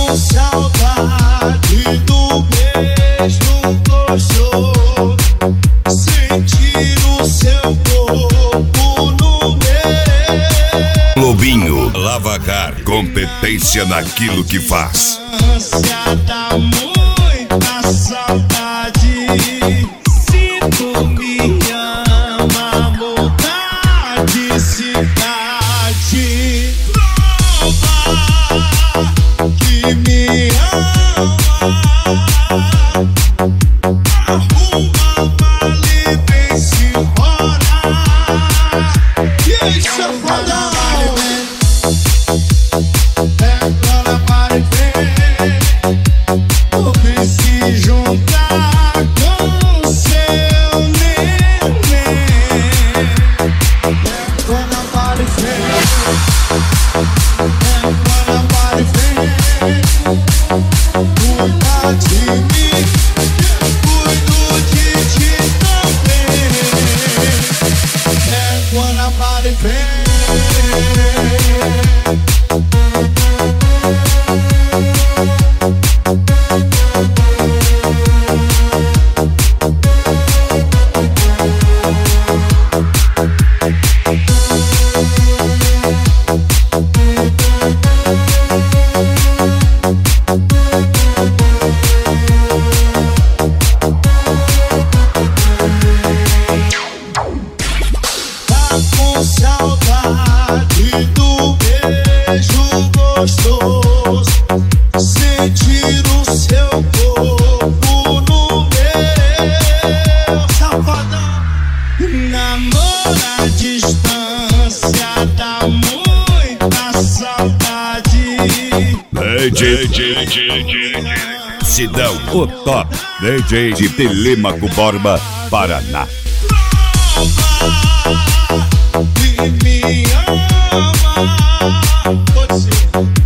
com saudade do beijo gostoso, sentir o seu corpo no meu. Lobinho Lavacar, competência naquilo que faz. Dá muita saudade. Se tu me ama, mudar de cidade. Prova que me ama. Arruma mala e vem-se embora. E aí, safadão? Agora para e vem. Vem se juntar com seu neném. Agora para e vem. Agora para e vem. Cuida de mim, eu cuido de ti também. Agora para e vem. Com saudade do beijo gostoso, sentir o seu corpo no meu. Safadão, namora à distância, dá muita saudade. DJ Sidão, o top DJ de Telêmaco Borba, Paraná. Me ama, pode ser.